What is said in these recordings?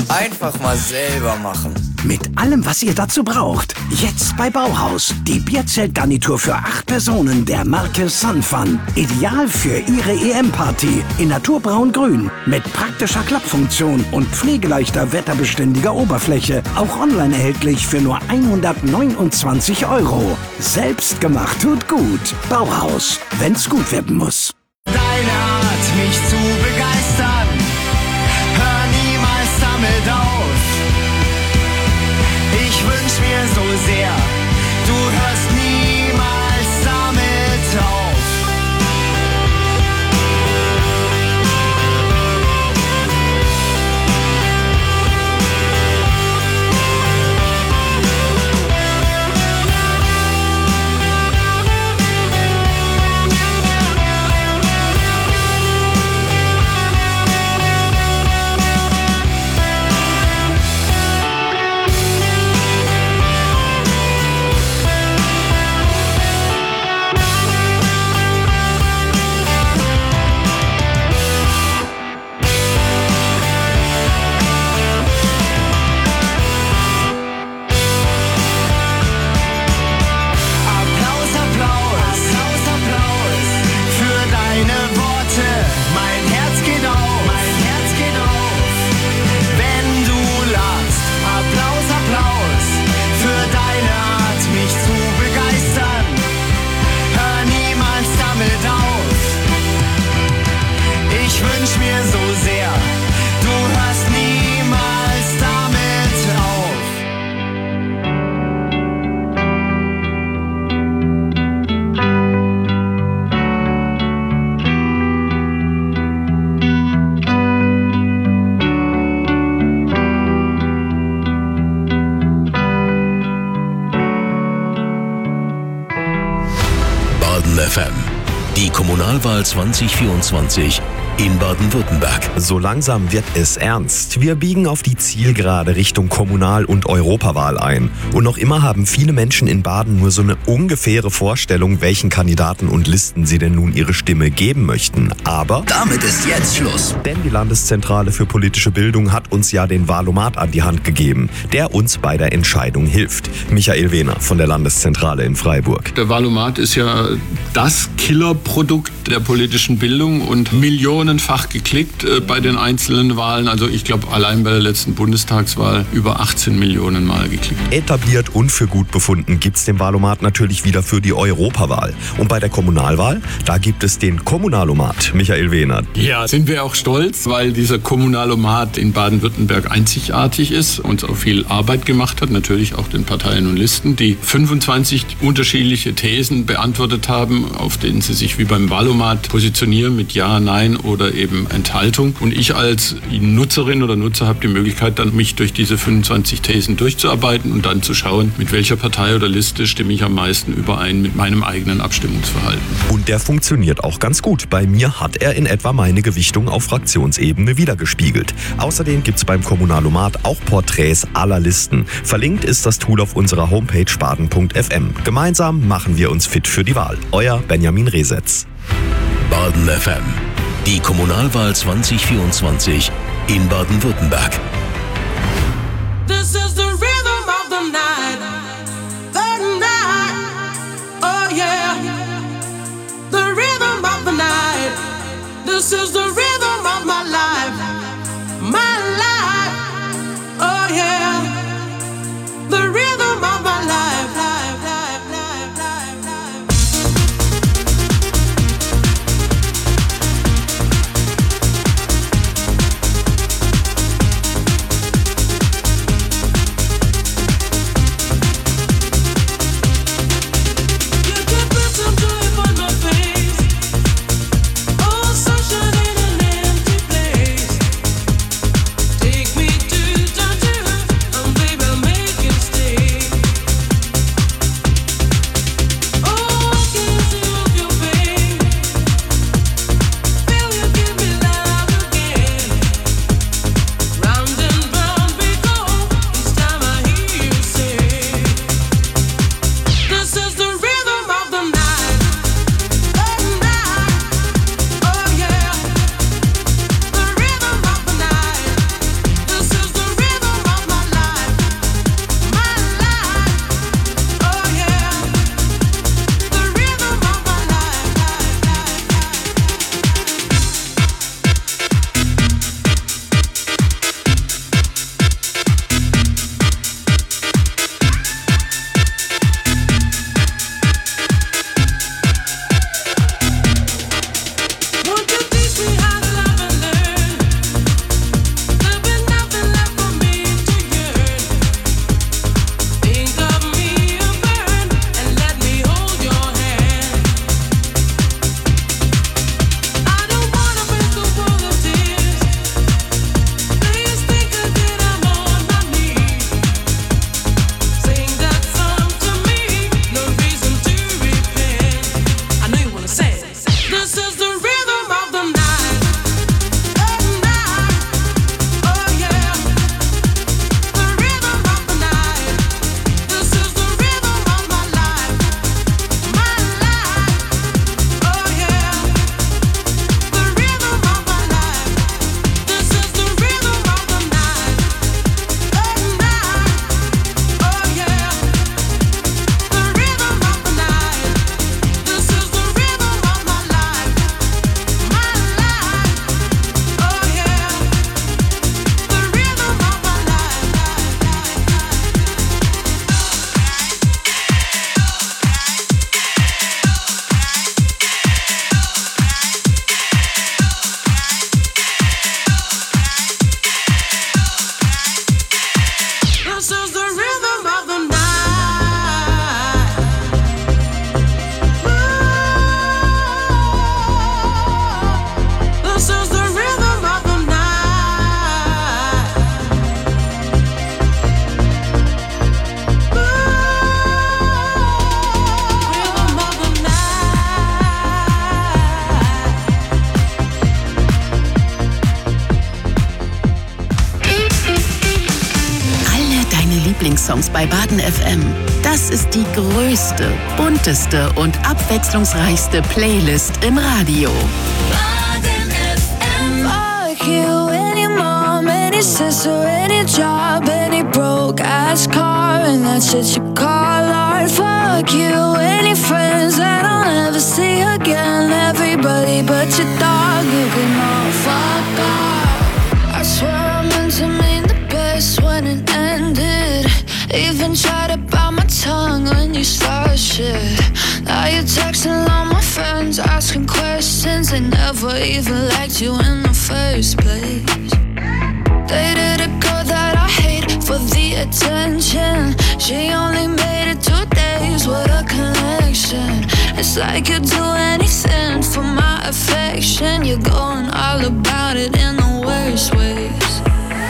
Einfach mal selber machen. Mit allem, was ihr dazu braucht. Jetzt bei Bauhaus. Die Bierzeltgarnitur für 8 Personen der Marke Sunfun. Ideal für Ihre EM-Party. In naturbraun-grün. Mit praktischer Klappfunktion und pflegeleichter, wetterbeständiger Oberfläche. Auch online erhältlich für nur 129 €. Selbst gemacht tut gut. Bauhaus. Wenn's gut werden muss. Deine Art, mich zu begeistern. Hör niemals damit auf. Ich wünsch mir so sehr, du hörst niemals damit auf. FM. Die Kommunalwahl 2024 in Baden-Württemberg. So langsam wird es ernst. Wir biegen auf die Zielgerade Richtung Kommunal- und Europawahl ein. Und noch immer haben viele Menschen in Baden nur so eine ungefähre Vorstellung, welchen Kandidaten und Listen sie denn nun ihre Stimme geben möchten. Aber damit ist jetzt Schluss. Denn die Landeszentrale für politische Bildung hat uns ja den Wahlomat an die Hand gegeben, der uns bei der Entscheidung hilft. Michael Wehner von der Landeszentrale in Freiburg. Der Wahlomat ist ja das Killerprodukt der politischen Bildung und millionenfach geklickt bei den einzelnen Wahlen. Also ich glaube, allein bei der letzten Bundestagswahl über 18 Millionen Mal geklickt. Etabliert und für gut befunden gibt's den Wahlomat natürlich wieder für die Europawahl. Und bei der Kommunalwahl, da gibt es den Kommunalomat. Michael Wehner. Ja, sind wir auch stolz, weil dieser Kommunalomat in Baden-Württemberg einzigartig ist und auch viel Arbeit gemacht hat, natürlich auch den Parteien und Listen, die 25 unterschiedliche Thesen beantwortet haben, auf denen sie sich wie beim Wahlomat positionieren mit Ja, Nein oder eben Enthaltung. Und ich als Nutzerin oder Nutzer habe die Möglichkeit, dann mich durch diese 25 Thesen durchzuarbeiten und dann zu schauen, mit welcher Partei oder Liste stimme ich am meisten überein mit meinem eigenen Abstimmungsverhalten. Und der funktioniert auch ganz gut. Bei mir hat er in etwa meine Gewichtung auf Fraktionsebene wiedergespiegelt. Außerdem gibt's beim Kommunalomat auch Porträts aller Listen. Verlinkt ist das Tool auf unserer Homepage baden.fm. Gemeinsam machen wir uns fit für die Wahl. Euer Benjamin Resetz. Baden FM. Die Kommunalwahl 2024 in Baden-Württemberg. This is the rhythm of the night. The night. Oh yeah. The rhythm of the night. This is the rhythm of my life. My life. Oh yeah. The rhythm of my life. Life, life, life, life, life. You can put some joy upon my face. Oh, sunshine in an Lieblingssongs bei Baden FM. Das ist die größte, bunteste und abwechslungsreichste Playlist im Radio. Baden FM. Fuck you, any mom, any sister, any job, any broke ass car, and that's shit you call art. Fuck you, any friends that I'll never see again. Everybody but your dog, you can all fuck off. I swear I meant to mean the best when it ended. Even tried to bite my tongue when you started shit. Now you're texting all my friends, asking questions. They never even liked you in the first place. Dated a girl that I hate for the attention. She only made it 2 days, what a connection. It's like you'd do anything for my affection. You're going all about it in the worst ways.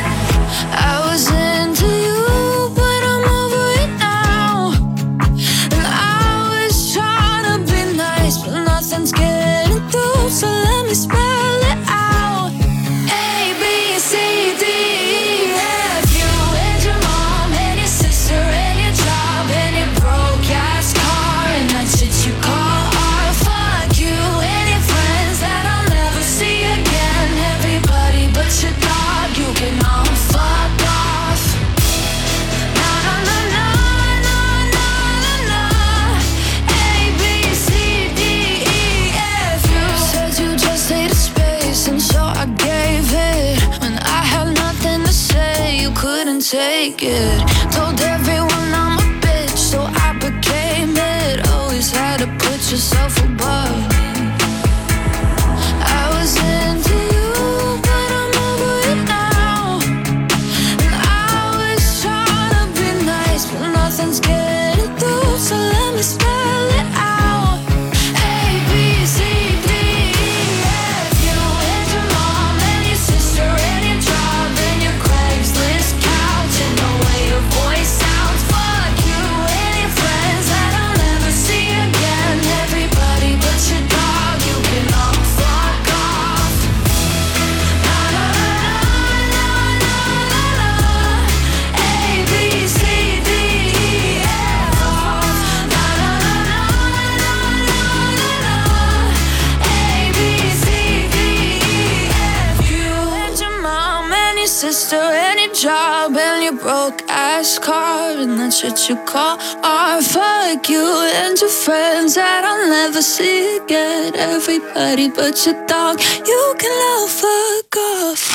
I was into you, but I'm over it now. And I was trying to be nice, but nothing's getting through, so let me spell it out. A, B, C, D, E, F, you and your mom and your sister and your job and your broke ass car and that shit you call art. Fuck you and your friends that I'll never see again. Everybody but your dog, you can all fuck off. Na na na na na na na na. A, B, C, D, E, F. You said you just needed space, and so I gave it. When I had nothing to say, you couldn't take it. Told everyone I'm a bitch, so I became it. Always had to put yourself above me. I was into you, but I'm over it now. And I was trying to be nice, but nothing's getting through, so let me spell it out. A, B, C, D, E, F. You and your mom and your sister and your job and your Craigslist couch and the way your voice sounds. Fuck you and your friends that I'll never see again. Everybody but your dog, you can all fuck off. Na na na na na na na. A, B, C, D, E, F. Na na na na na na na. A, B, C, D, E, F. You and your mom and your sister and your job and your broke ass car and that shit you call art. Fuck you and your friends that I'll never see again. Everybody but your dog, you can all fuck off.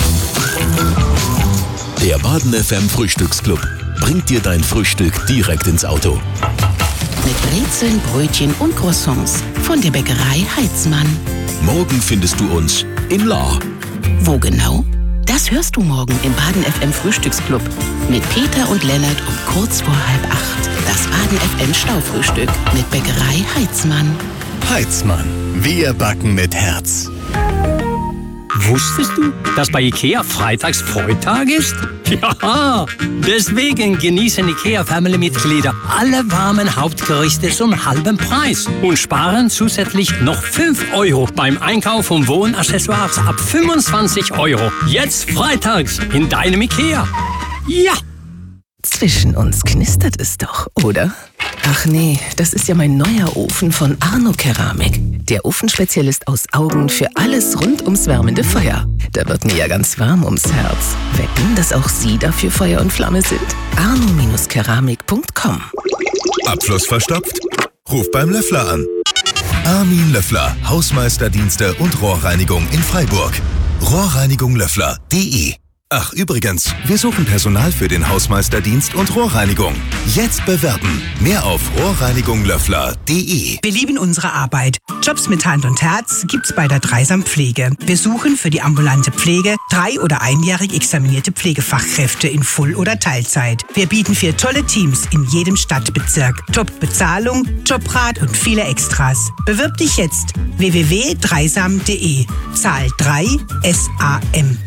Der Baden FM Frühstücksclub bringt dir dein Frühstück direkt ins Auto. Mit Brezeln, Brötchen und Croissants von der Bäckerei Heitzmann. Morgen findest du uns in Lahr. Wo genau? Das hörst du morgen im Baden FM Frühstücksclub mit Peter und Lennart um kurz vor 7:30. Das Baden FM Staufrühstück mit Bäckerei Heitzmann. Heitzmann. Wir backen mit Herz. Wusstest du, dass bei IKEA freitags Freitag ist? Ja, deswegen genießen IKEA-Family-Mitglieder alle warmen Hauptgerichte zum halben Preis und sparen zusätzlich noch 5 € beim Einkauf von Wohnaccessoires ab 25 €. Jetzt freitags in deinem IKEA. Ja! Zwischen uns knistert es doch, oder? Ach nee, das ist ja mein neuer Ofen von Arno Keramik. Der Ofenspezialist aus Augen für alles rund ums wärmende Feuer. Da wird mir ja ganz warm ums Herz. Wetten, dass auch Sie dafür Feuer und Flamme sind? arno-keramik.com. Abfluss verstopft? Ruf beim Löffler an. Armin Löffler, Hausmeisterdienste und Rohrreinigung in Freiburg. Rohrreinigunglöffler.de. Ach übrigens, wir suchen Personal für den Hausmeisterdienst und Rohrreinigung. Jetzt bewerben. Mehr auf rohrreinigunglöffler.de. Wir lieben unsere Arbeit. Jobs mit Hand und Herz gibt's bei der Dreisam Pflege. Wir suchen für die ambulante Pflege 3- oder einjährig examinierte Pflegefachkräfte in Full- oder Teilzeit. Wir bieten 4 tolle Teams in jedem Stadtbezirk. Top-Bezahlung, Jobrat und viele Extras. Bewirb dich jetzt. www.dreisam.de. Zahl 3 SAM.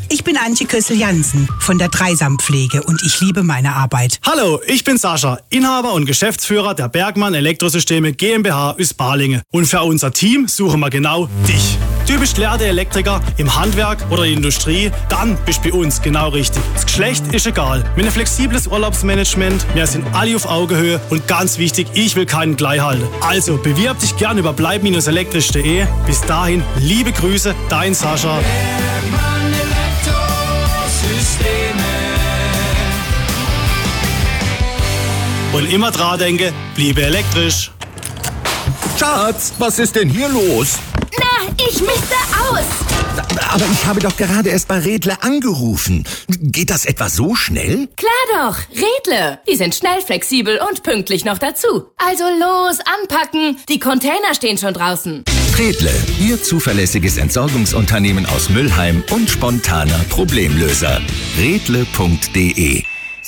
Ich bin Antje Kössel-Jansen von der Dreisampflege und ich liebe meine Arbeit. Hallo, ich bin Sascha, Inhaber und Geschäftsführer der Bergmann Elektrosysteme GmbH aus Balingen. Und für unser Team suchen wir genau dich. Du bist gelernter Elektriker im Handwerk oder in der Industrie, dann bist du bei uns genau richtig. Das Geschlecht ist egal. Wir haben ein flexibles Urlaubsmanagement, wir sind alle auf Augenhöhe und ganz wichtig, ich will keinen gleich halten. Also bewirb dich gerne über bleib-elektrisch.de. Bis dahin, liebe Grüße, dein Sascha. Und immer dran denken, bliebe elektrisch. Schatz, was ist denn hier los? Na, ich misste aus. Aber ich habe doch gerade erst bei Redle angerufen. Geht das etwa so schnell? Klar doch, Redle. Die sind schnell, flexibel und pünktlich noch dazu. Also los, anpacken. Die Container stehen schon draußen. Redle, Ihr zuverlässiges Entsorgungsunternehmen aus Mülheim und spontaner Problemlöser. Redle.de.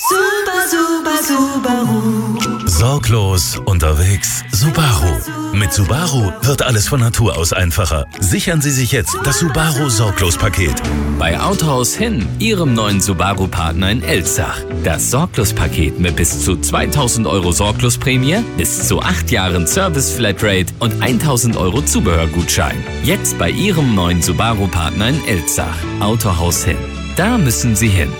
Subaru. Sorglos unterwegs. Subaru. Mit Subaru wird alles von Natur aus einfacher. Sichern Sie sich jetzt das Subaru Sorglos-Paket. Bei Autohaus Hin, Ihrem neuen Subaru-Partner in Elzach. Das Sorglos-Paket mit bis zu 2.000 € Sorglosprämie, bis zu 8 Jahren Service-Flatrate und 1.000 € Zubehörgutschein. Jetzt bei Ihrem neuen Subaru-Partner in Elzach. Autohaus Hin. Da müssen Sie hin.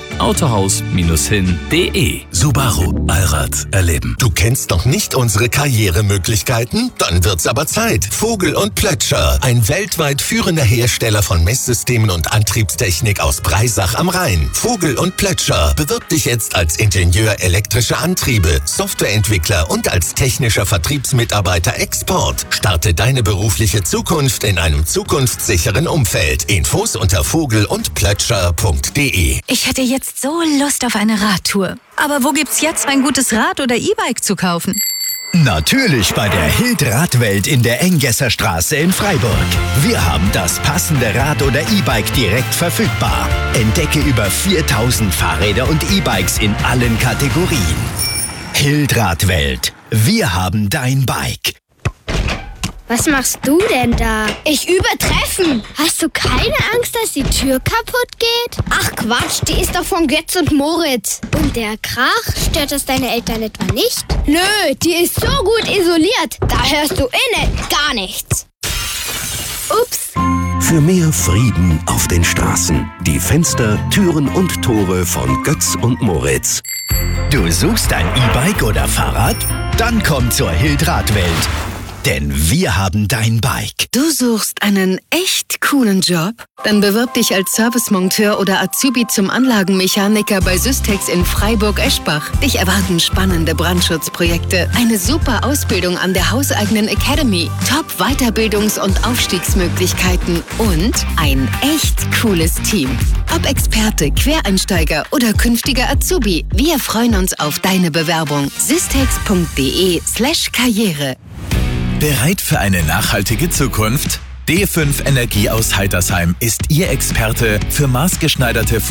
Autohaus-hin.de. Subaru. Allrad erleben. Du kennst noch nicht unsere Karrieremöglichkeiten? Dann wird's aber Zeit. Vogel und Plötscher. Ein weltweit führender Hersteller von Messsystemen und Antriebstechnik aus Breisach am Rhein. Vogel und Plötscher. Bewirb dich jetzt als Ingenieur elektrischer Antriebe, Softwareentwickler und als technischer Vertriebsmitarbeiter Export. Starte deine berufliche Zukunft in einem zukunftssicheren Umfeld. Infos unter vogelundplötscher.de. Ich hätte jetzt so Lust auf eine Radtour. Aber wo gibt's jetzt ein gutes Rad oder E-Bike zu kaufen? Natürlich bei der Hild Radwelt in der Enggesser Straße in Freiburg. Wir haben das passende Rad oder E-Bike direkt verfügbar. Entdecke über 4000 Fahrräder und E-Bikes in allen Kategorien. Hild Radwelt. Wir haben dein Bike. Was machst du denn da? Ich übe Treffen. Hast du keine Angst, dass die Tür kaputt geht? Ach Quatsch, die ist doch von Götz und Moritz. Und der Krach, stört das deine Eltern etwa nicht? Nö, die ist so gut isoliert. Da hörst du gar nichts. Ups. Für mehr Frieden auf den Straßen. Die Fenster, Türen und Tore von Götz und Moritz. Du suchst ein E-Bike oder Fahrrad? Dann komm zur Hild Radwelt. Denn wir haben dein Bike. Du suchst einen echt coolen Job? Dann bewirb dich als Servicemonteur oder Azubi zum Anlagenmechaniker bei Systex in Freiburg-Eschbach. Dich erwarten spannende Brandschutzprojekte, eine super Ausbildung an der hauseigenen Academy, Top-Weiterbildungs- und Aufstiegsmöglichkeiten und ein echt cooles Team. Ob Experte, Quereinsteiger oder künftiger Azubi, wir freuen uns auf deine Bewerbung. systex.de/Karriere. Bereit für eine nachhaltige Zukunft? D5 Energie aus Heitersheim ist Ihr Experte für maßgeschneiderte